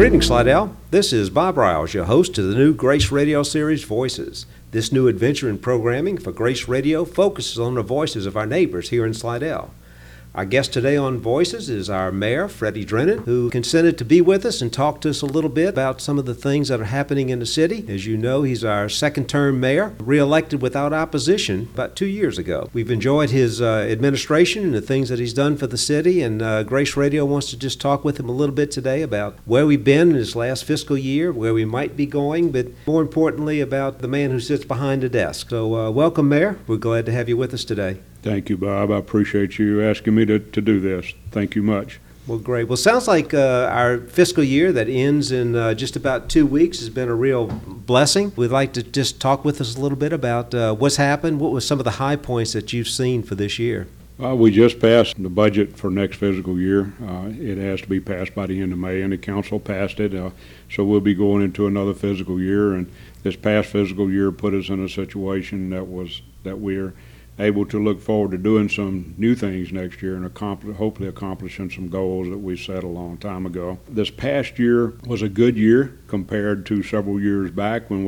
Greetings, Slidell. This is Bob Riles, your host to the new Grace Radio series, Voices. This new adventure in programming for Grace Radio focuses on the voices of our neighbors here in Slidell. Our guest today on Voices is our mayor, Freddie Drennan, who consented to be with us and talk to us a little bit about some of the things that are happening in the city. As you know, he's our second-term mayor, re-elected without opposition about 2 years ago. We've enjoyed his administration and the things that he's done for the city, and Grace Radio wants to just talk with him a little bit today about where we've been in this last fiscal year, where we might be going, but more importantly about the man who sits behind the desk. So welcome, Mayor. We're glad to have you with us today. Thank you, Bob. I appreciate you asking me to do this. Thank you much. Well, great. Well, sounds like our fiscal year that ends in just about 2 weeks has been a real blessing. We'd like to just talk with us a little bit about what's happened. What were some of the high points that you've seen for this year? We just passed the budget for next fiscal year. It has to be passed by the end of May, and the council passed it. So we'll be going into another fiscal year, and this past fiscal year put us in a situation that we're able to look forward to doing some new things next year and hopefully accomplishing some goals that we set a long time ago. This past year was a good year compared to several years back when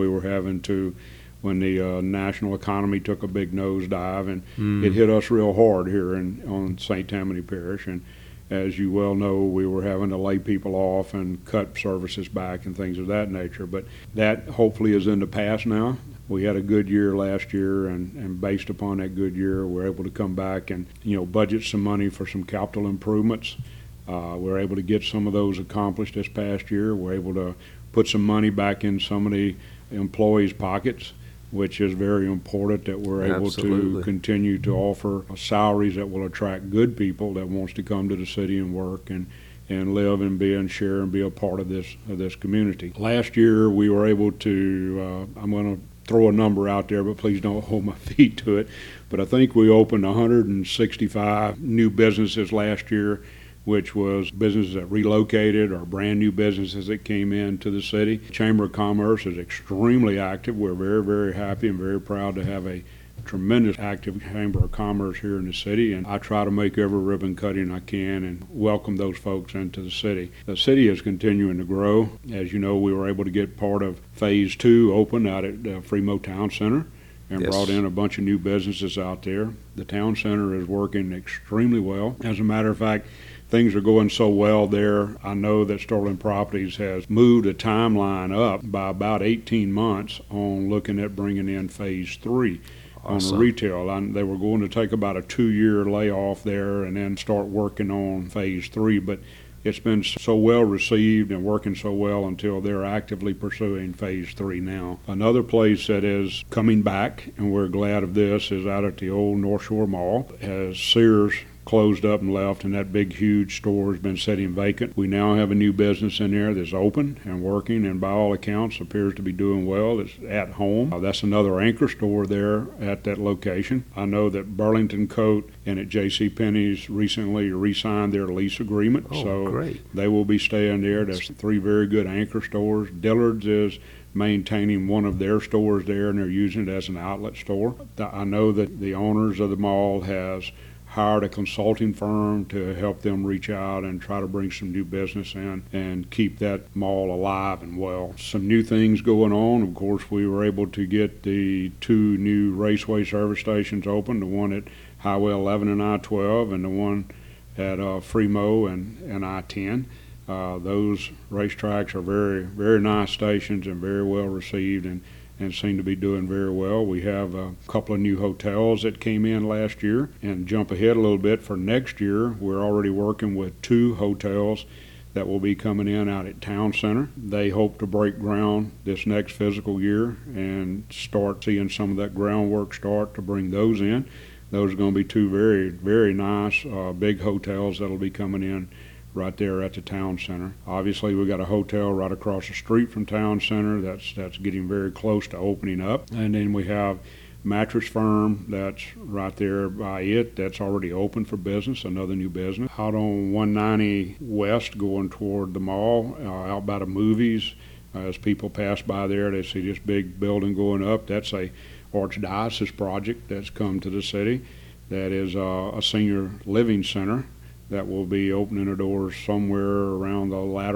the national economy took a big nosedive, and it hit us real hard here on St. Tammany Parish. And as you well know, we were having to lay people off and cut services back and things of that nature. But that hopefully is in the past now. We had a good year last year, and based upon that good year, we're able to come back and budget some money for some capital improvements. We're able to get some of those accomplished this past year. We're able to put some money back in some of the employees' pockets, which is very important that we're able to continue to offer salaries that will attract good people that wants to come to the city and work and live and be and share and be a part of this community. Last year we were able to, I'm going to throw a number out there, but please don't hold my feet to it, but I think we opened 165 new businesses last year, which was businesses that relocated or brand new businesses that came into the city. Chamber of Commerce is extremely active. We're very, very happy and very proud to have a tremendous active Chamber of Commerce here in the city, and I try to make every ribbon cutting I can and welcome those folks into the city. The city is continuing to grow. As you know, we were able to get part of Phase 2 open out at Fremo Town Center and brought in a bunch of new businesses out there. The town center is working extremely well. As a matter of fact, things are going so well there. I know that Sterling Properties has moved the timeline up by about 18 months on looking at bringing in Phase 3. Awesome. On the retail. They were going to take about a 2-year layoff there and then start working on Phase 3, but it's been so well received and working so well until they're actively pursuing Phase 3 now. Another place that is coming back, and we're glad of this, is out at the old North Shore Mall. As Sears closed up and left, and that big huge store has been sitting vacant. We now have a new business in there that's open and working, and by all accounts appears to be doing well. It's at home. That's another anchor store there at that location. I know that Burlington Coat and at JCPenney's recently re-signed their lease agreement, great. They will be staying there. That's 3 very good anchor stores. Dillard's is maintaining one of their stores there, and they're using it as an outlet store. I know that the owners of the mall has hired a consulting firm to help them reach out and try to bring some new business in and keep that mall alive and well. Some new things going on. Of course, we were able to get the 2 new Raceway service stations open, the one at Highway 11 and I-12 and the one at Fremo and I-10. Those racetracks are very, very nice stations and very well received and seem to be doing very well. We have a couple of new hotels that came in last year, and jump ahead a little bit for next year, we're already working with 2 hotels that will be coming in out at Town Center. They hope to break ground this next fiscal year and start seeing some of that groundwork start to bring those in. Those are going to be 2 very, very nice big hotels that will be coming in right there at the Town Center. Obviously, we've got a hotel right across the street from Town Center that's getting very close to opening up. And then we have Mattress Firm that's right there by it that's already open for business, another new business. Out on 190 West going toward the mall, out by the movies, as people pass by there, they see this big building going up. That's a Archdiocese project that's come to the city. That is a senior living center that will be opening the doors somewhere around the latter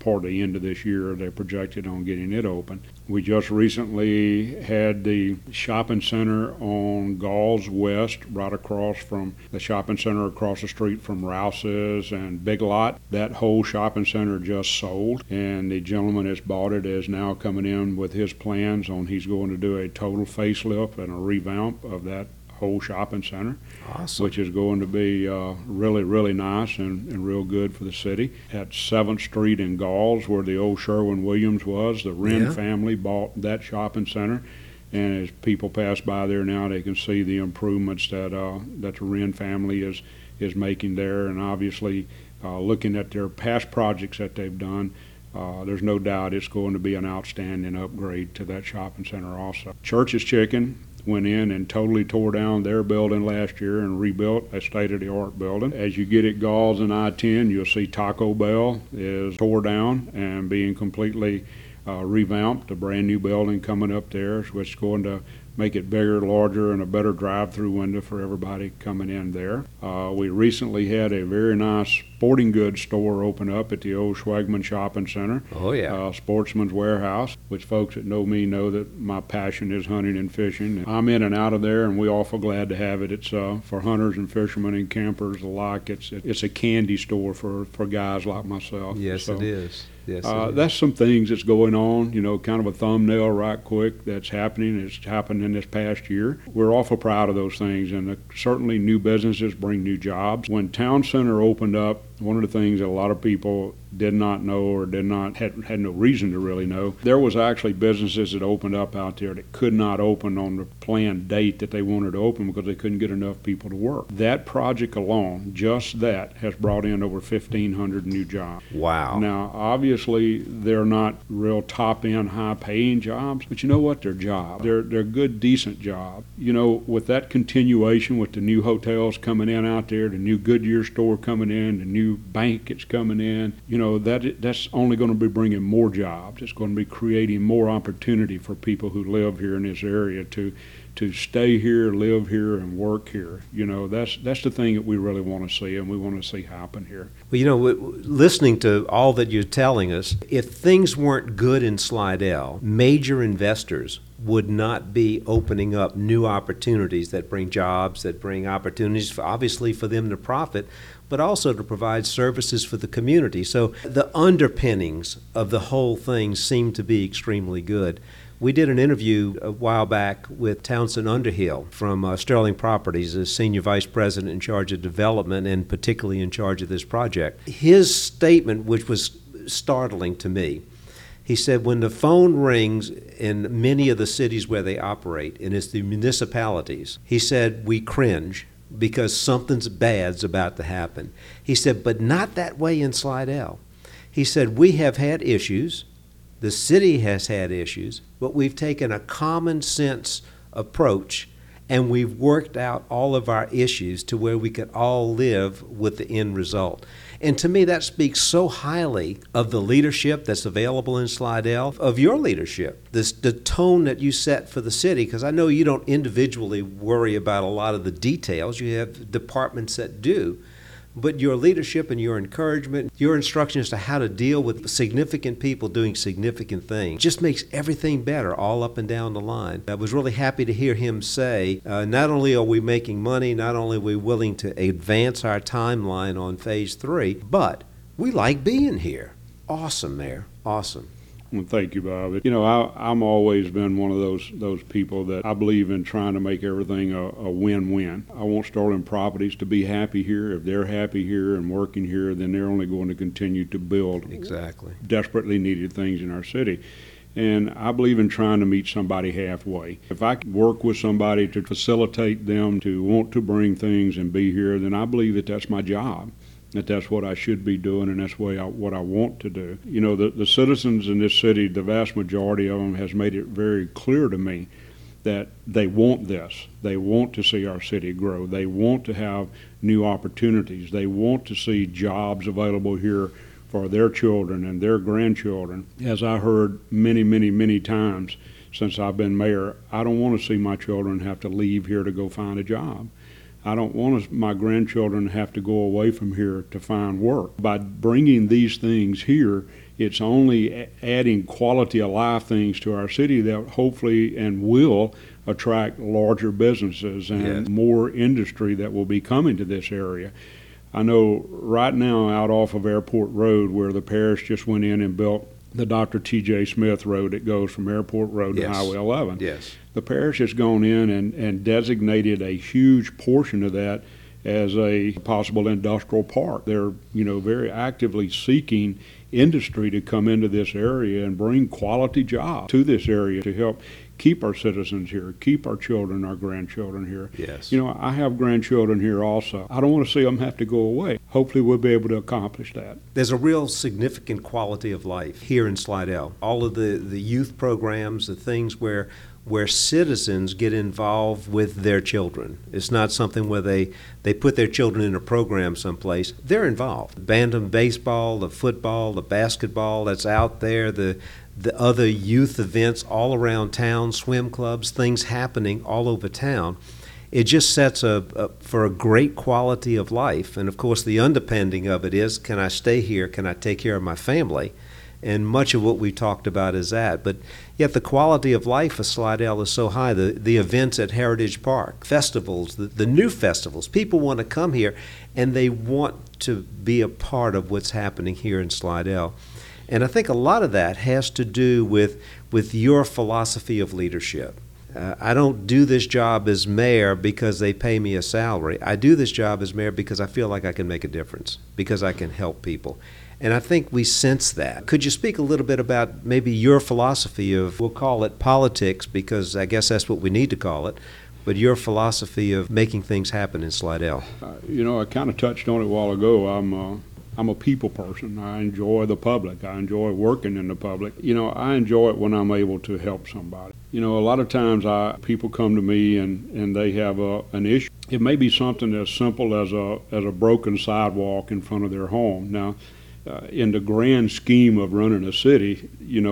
part of the end of this year. They're projected on getting it open. We just recently had the shopping center on Galls West, right across from the shopping center across the street from Rouse's and Big Lot. That whole shopping center just sold, and the gentleman that's bought it is now coming in with his plans on he's going to do a total facelift and a revamp of that whole shopping center. Awesome. Which is going to be really, really nice and real good for the city. At 7th Street in Galls, where the old Sherwin-Williams was, the Wren family bought that shopping center. And as people pass by there now, they can see the improvements that the Wren family is making there. And obviously, looking at their past projects that they've done, there's no doubt it's going to be an outstanding upgrade to that shopping center also. Church's Chicken went in and totally tore down their building last year and rebuilt a state-of-the-art building. As you get at Galls and I-10, you'll see Taco Bell is tore down and being completely revamped. A brand new building coming up there, which is going to make it bigger, larger, and a better drive-through window for everybody coming in there. We recently had a very nice sporting goods store open up at the old Schwegman Shopping Center. Oh, yeah. Sportsman's Warehouse, which folks that know me know that my passion is hunting and fishing. I'm in and out of there, and we're awful glad to have it. It's for hunters and fishermen and campers alike. It's a candy store for guys like myself. Yes, so, it is. Yes, that's some things that's going on, kind of a thumbnail right quick that's happening. It's happened in this past year. We're awful proud of those things, and certainly new businesses bring new jobs. When Town Center opened up, one of the things that a lot of people did not know or had no reason to really know, there was actually businesses that opened up out there that could not open on the planned date that they wanted to open because they couldn't get enough people to work. That project alone, just that, has brought in over 1,500 new jobs. Wow. Now, obviously, they're not real top-end, high-paying jobs, but you know what? They're jobs. They're good, decent jobs. With that continuation with the new hotels coming in out there, the new Goodyear store coming in, the new bank that's coming in, that's only going to be bringing more jobs. It's going to be creating more opportunity for people who live here in this area to stay here, live here, and work here. That's the thing that we really want to see, and we want to see happen here. Well, listening to all that you're telling us, if things weren't good in Slidell, major investors would not be opening up new opportunities that bring jobs, that bring opportunities, obviously for them to profit, but also to provide services for the community. So the underpinnings of the whole thing seem to be extremely good. We did an interview a while back with Townsend Underhill from Sterling Properties, as Senior Vice President in charge of development and particularly in charge of this project. His statement, which was startling to me, he said when the phone rings in many of the cities where they operate, and it's the municipalities, he said, we cringe because something's bad's about to happen. He said, but not that way in Slidell. He said, we have had issues. The city has had issues, but we've taken a common sense approach and we've worked out all of our issues to where we could all live with the end result. And to me, that speaks so highly of the leadership that's available in Slidell, of your leadership, the tone that you set for the city, because I know you don't individually worry about a lot of the details. You have departments that do. But your leadership and your encouragement, your instruction as to how to deal with significant people doing significant things just makes everything better all up and down the line. I was really happy to hear him say, not only are we making money, not only are we willing to advance our timeline on Phase 3, but we like being here. Awesome, Mayor. Awesome. Well, thank you, Bob. I'm always been one of those people that I believe in trying to make everything a win-win. I want Sterling Properties to be happy here. If they're happy here and working here, then they're only going to continue to build desperately needed things in our city. And I believe in trying to meet somebody halfway. If I can work with somebody to facilitate them to want to bring things and be here, then I believe that that's my job. That's what I should be doing, and that's what I want to do. The citizens in this city, the vast majority of them has made it very clear to me that they want this. They want to see our city grow. They want to have new opportunities. They want to see jobs available here for their children and their grandchildren. As I heard many, many, many times since I've been mayor, I don't want to see my children have to leave here to go find a job. I don't want my grandchildren to have to go away from here to find work. By bringing these things here, it's only adding quality of life things to our city that hopefully and will attract larger businesses and more industry that will be coming to this area. I know right now out off of Airport Road, where the parish just went in and built the Dr. T.J. Smith Road that goes from Airport Road to Highway 11. Yes. The parish has gone in and designated a huge portion of that as a possible industrial park. They're, very actively seeking industry to come into this area and bring quality jobs to this area to help keep our citizens here, keep our children, our grandchildren here. Yes. I have grandchildren here also. I don't want to see them have to go away. Hopefully we'll be able to accomplish that. There's a real significant quality of life here in Slidell. All of the youth programs, the things where citizens get involved with their children. It's not something where they put their children in a program someplace. They're involved. Bantam baseball, the football, the basketball that's out there, the other youth events all around town, swim clubs, things happening all over town. It just sets for a great quality of life. And of course the underpinning of it is, can I stay here? Can I take care of my family? And much of what we talked about is that. But yet the quality of life of Slidell is so high. The events at Heritage Park, festivals, the new festivals, people want to come here and they want to be a part of what's happening here in Slidell. And I think a lot of that has to do with your philosophy of leadership. I don't do this job as mayor because they pay me a salary. I do this job as mayor because I feel like I can make a difference, because I can help people. And I think we sense that. Could you speak a little bit about maybe your philosophy of, we'll call it politics, because I guess that's what we need to call it, but your philosophy of making things happen in Slidell? I kind of touched on it a while ago. I'm a people person. I enjoy the public. I enjoy working in the public. I enjoy it when I'm able to help somebody. A lot of times people come to me and they have an issue. It may be something as simple as a broken sidewalk in front of their home. Now, in the grand scheme of running a city,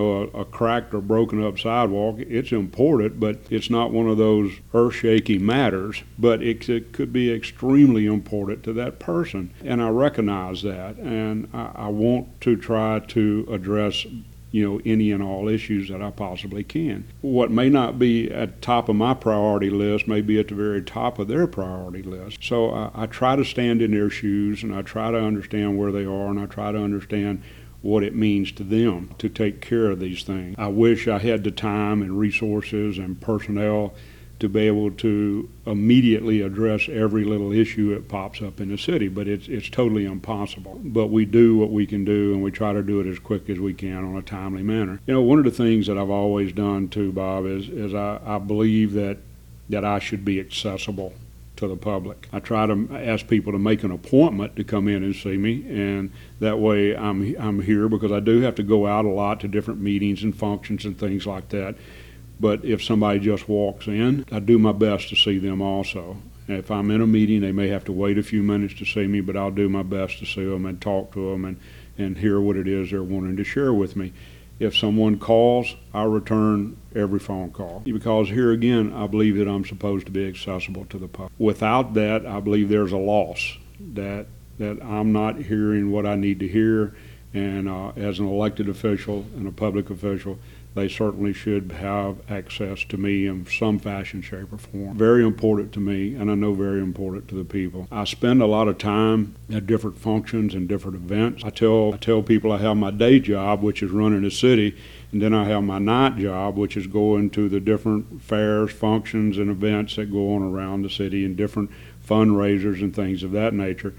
a cracked or broken up sidewalk, it's important, but it's not one of those earth-shaking matters, but it could be extremely important to that person. And I recognize that, and I want to try to address any and all issues that I possibly can. What may not be at the top of my priority list may be at the very top of their priority list. So I try to stand in their shoes, and I try to understand where they are, and I try to understand what it means to them to take care of these things. I wish I had the time and resources and personnel to be able to immediately address every little issue that pops up in the city, but it's totally impossible. But we do what we can do, and we try to do it as quick as we can on a timely manner. One of the things that I've always done too, Bob, is I believe that I should be accessible to the public. I try to ask people to make an appointment to come in and see me, and that way I'm here, because I do have to go out a lot to different meetings and functions and things like that. But if somebody just walks in, I do my best to see them also. If I'm in a meeting, they may have to wait a few minutes to see me, but I'll do my best to see them and talk to them and hear what it is they're wanting to share with me. If someone calls, I return every phone call, because here again, I believe that I'm supposed to be accessible to the public. Without that, I believe there's a loss, that I'm not hearing what I need to hear, and as an elected official and a public official, they certainly should have access to me in some fashion, shape, or form. Very important to me, and I know very important to the people. I spend a lot of time at different functions and different events. I tell people I have my day job, which is running the city, and then I have my night job, which is going to the different fairs, functions, and events that go on around the city, and different fundraisers and things of that nature.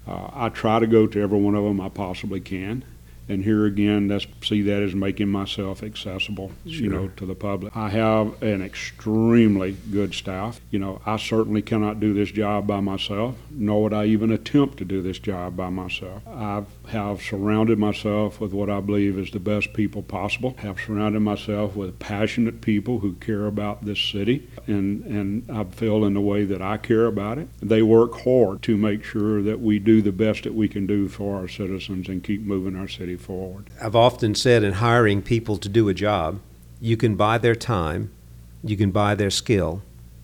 I try to go to every one of them I possibly can. And here again, see that as making myself accessible, to the public. I have an extremely good staff. I certainly cannot do this job by myself, nor would I even attempt to do this job by myself. I have surrounded myself with what I believe is the best people possible. I have surrounded myself with passionate people who care about this city, and I feel in the way that I care about it. They work hard to make sure that we do the best that we can do for our citizens and keep moving our city forward. I've often said, in hiring people to do a job, you can buy their time, you can buy their skill,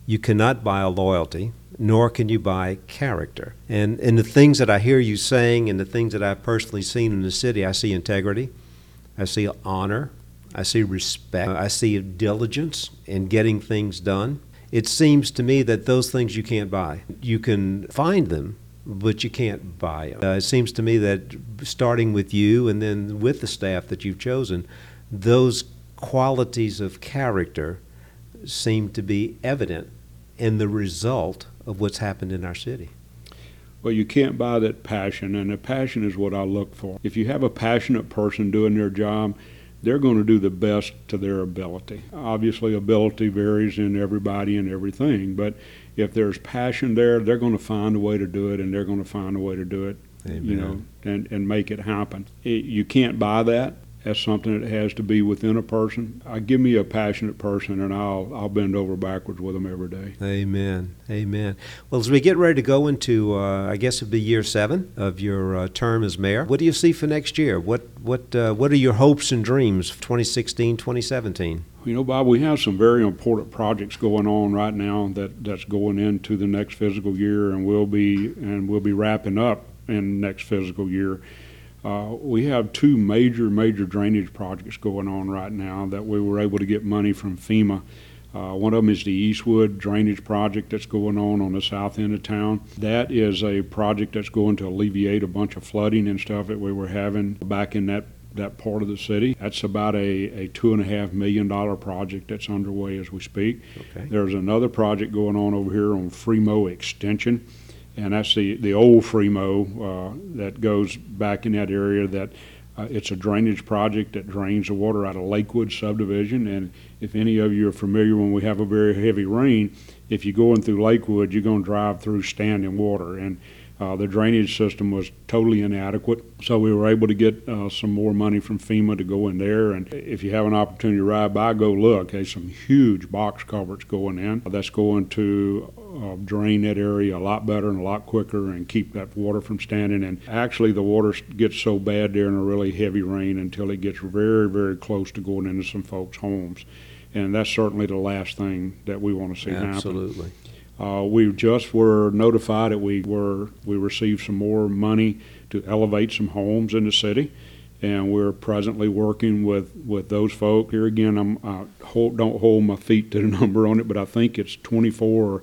You cannot buy a loyalty, nor can you buy character. And in the things that I hear you saying and the things that I've personally seen in the city, I see integrity, I see honor, I see respect, I see diligence in getting things done. It seems to me that those things you can't buy. You can find them, but you can't buy them. It seems to me that starting with you and then with the staff that you've chosen, those qualities of character seem to be evident in the result of what's happened in our city. Well, you can't buy that passion, and the passion is what I look for. If you have a passionate person doing their job, they're going to do the best to their ability. Obviously, ability varies in everybody and everything, but if there's passion there, they're going to find a way to do it, and they're going to find a way to do it, Amen. and make it happen. You can't buy that. That's something that has to be within a person. Give me a passionate person, and I'll bend over backwards with them every day. Amen. Amen. Well, as we get ready to go into, I guess it'll be year 7 of your term as mayor, what do you see for next year? What are your hopes and dreams for 2016, 2017? Bob, we have some very important projects going on right now that's going into the next fiscal year, and we'll be wrapping up in next fiscal year. We have 2 major drainage projects going on right now that we were able to get money from FEMA. One of them is the Eastwood Drainage Project that's going on the south end of town. That is a project that's going to alleviate a bunch of flooding and stuff that we were having back in that part of the city. That's about a $2.5 million project that's underway as we speak. Okay. There's another project going on over here on Fremo Extension, and that's the old Fremo that goes back in that area. That it's a drainage project that drains the water out of Lakewood subdivision. And if any of you are familiar, when we have a very heavy rain, if you're going through Lakewood, you're going to drive through standing water. And the drainage system was totally inadequate, so we were able to get some more money from FEMA to go in there. And if you have an opportunity to ride by, go look. There's some huge box culverts going in. That's going to drain that area a lot better and a lot quicker and keep that water from standing. And actually, the water gets so bad there in a really heavy rain until it gets very, very close to going into some folks' homes. And that's certainly the last thing that we want to see happen. Absolutely. We just were notified that we received some more money to elevate some homes in the city, and we're presently working with those folk. Here again, don't hold my feet to the number on it, but I think it's 24 or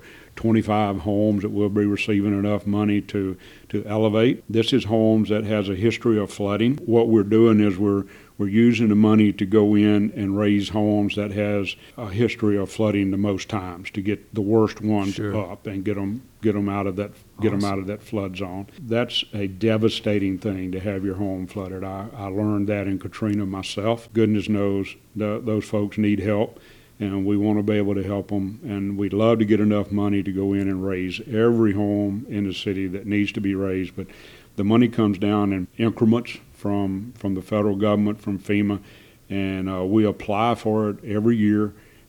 25 homes that we'll be receiving enough money to elevate. This is homes that has a history of flooding. What we're doing is we're using the money to go in and raise homes that has a history of flooding the most times, to get the worst ones up and get them out of that flood zone. That's a devastating thing to have your home flooded. I learned that in Katrina myself. Goodness knows those folks need help, and we want to be able to help them. And we'd love to get enough money to go in and raise every home in the city that needs to be raised. But the money comes down in increments from the federal government, from FEMA, and we apply for it every year,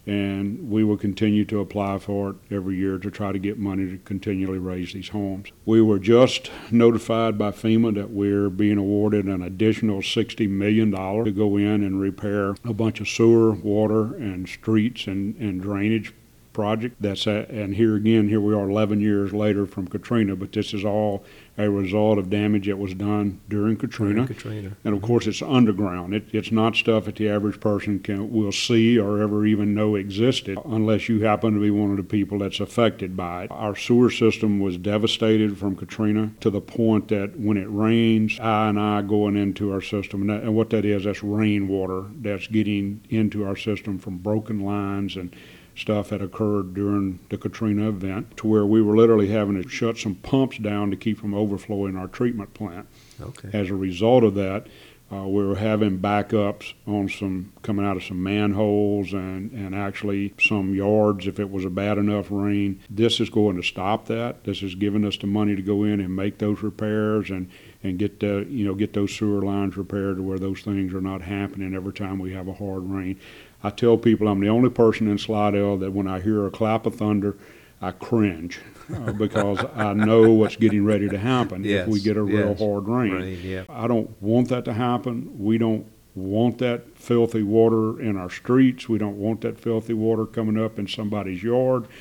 and we will continue to apply for it every year to try to get money to continually raise these homes. We were just notified by FEMA that we're being awarded an additional $60 million to go in and repair a bunch of sewer, water, and streets and drainage project. And here we are 11 years later from Katrina, but this is all a result of damage that was done during Katrina. And of course, it's underground. It's not stuff that the average person will see or ever even know existed unless you happen to be one of the people that's affected by it. Our sewer system was devastated from Katrina to the point that when it rains, I going into our system, and what that is, that's rainwater that's getting into our system from broken lines and stuff that occurred during the Katrina event, to where we were literally having to shut some pumps down to keep from overflowing our treatment plant. Okay. As a result of that, we were having backups on coming out of some manholes and actually some yards if it was a bad enough rain. This is going to stop that. This is giving us the money to go in and make those repairs and get those sewer lines repaired to where those things are not happening every time we have a hard rain. I tell people I'm the only person in Slidell that when I hear a clap of thunder, I cringe because I know what's getting ready to happen if we get a real hard rain. I don't want that to happen. We don't want that filthy water in our streets. We don't want that filthy water coming up in somebody's yard.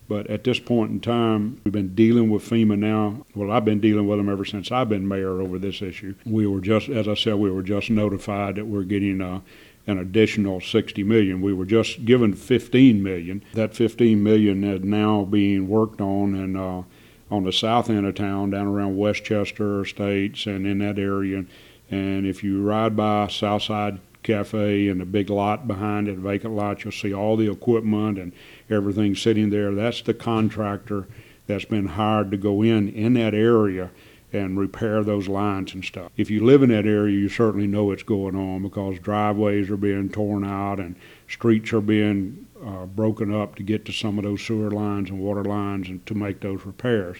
But at this point in time, we've been dealing with FEMA now. Well, I've been dealing with them ever since I've been mayor over this issue. We were just, as I said, we were just notified that we're getting an additional $60 million. We were just given $15 million. That $15 million is now being worked on, and on the south end of town, down around Westchester Estates and in that area. And if you ride by Southside Cafe and the big lot behind it, vacant lot, you'll see all the equipment and everything sitting there. That's the contractor that's been hired to go in that area and repair those lines and stuff. If you live in that area, you certainly know what's going on, because driveways are being torn out and streets are being broken up to get to some of those sewer lines and water lines and to make those repairs.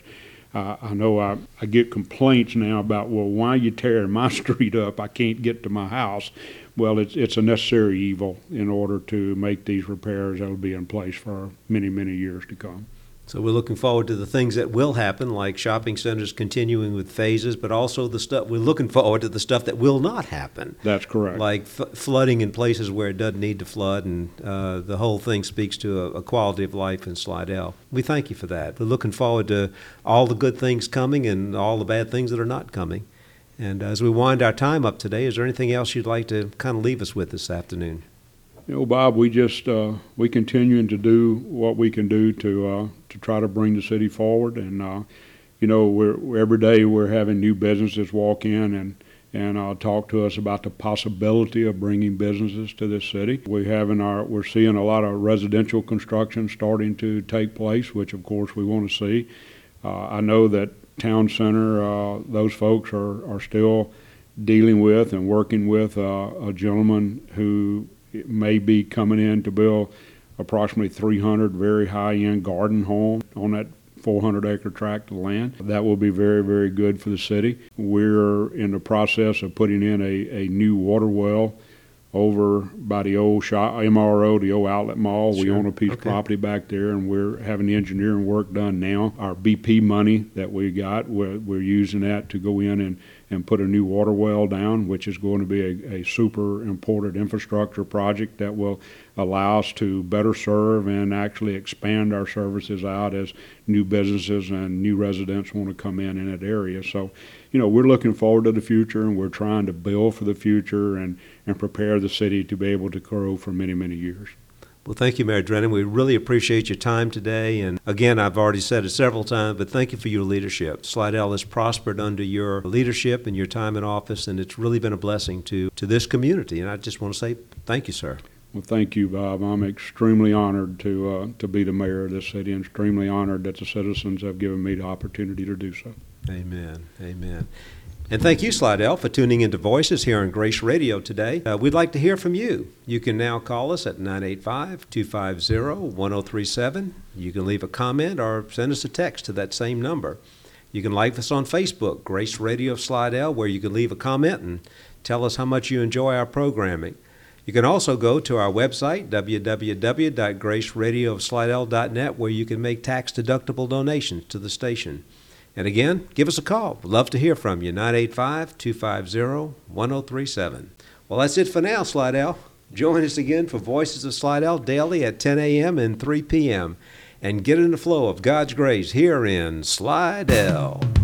I know I get complaints now about, well, why are you tearing my street up? I can't get to my house. Well, it's a necessary evil in order to make these repairs that will be in place for many, many years to come. So we're looking forward to the things that will happen, like shopping centers continuing with phases, but also we're looking forward to the stuff that will not happen. That's correct. Like flooding in places where it doesn't need to flood, and the whole thing speaks to a quality of life in Slidell. We thank you for that. We're looking forward to all the good things coming and all the bad things that are not coming. And as we wind our time up today, is there anything else you'd like to kind of leave us with this afternoon? Bob, we just we continuing to do what we can do to try to bring the city forward, and we're every day we're having new businesses walk in and talk to us about the possibility of bringing businesses to this city. We're seeing a lot of residential construction starting to take place, which of course we want to see. I know that Town Center, those folks are still dealing with and working with a gentleman who may be coming in to build approximately 300 very high-end garden homes on that 400-acre tract of land. That will be very, very good for the city. We're in the process of putting in a new water well over by the old MRO, the old outlet mall. Sure. We own a piece of property back there, and we're having the engineering work done now. Our BP money that we got, we're using that to go in and put a new water well down, which is going to be a super important infrastructure project that will allow us to better serve and actually expand our services out as new businesses and new residents want to come in that area. So, we're looking forward to the future, and we're trying to build for the future and prepare the city to be able to grow for many, many years. Well, thank you, Mayor Drennan. We really appreciate your time today. And again, I've already said it several times, but thank you for your leadership. Slidell has prospered under your leadership and your time in office, and it's really been a blessing to this community. And I just want to say thank you, sir. Well, thank you, Bob. I'm extremely honored to be the mayor of this city, and extremely honored that the citizens have given me the opportunity to do so. Amen. Amen. And thank you, Slidell, for tuning into Voices here on Grace Radio today. We'd like to hear from you. You can now call us at 985-250-1037. You can leave a comment or send us a text to that same number. You can like us on Facebook, Grace Radio Slidell, where you can leave a comment and tell us how much you enjoy our programming. You can also go to our website, www.graceradioslidell.net, where you can make tax-deductible donations to the station. And again, give us a call. We'd love to hear from you, 985-250-1037. Well, that's it for now, Slidell. Join us again for Voices of Slidell daily at 10 a.m. and 3 p.m. and get in the flow of God's grace here in Slidell.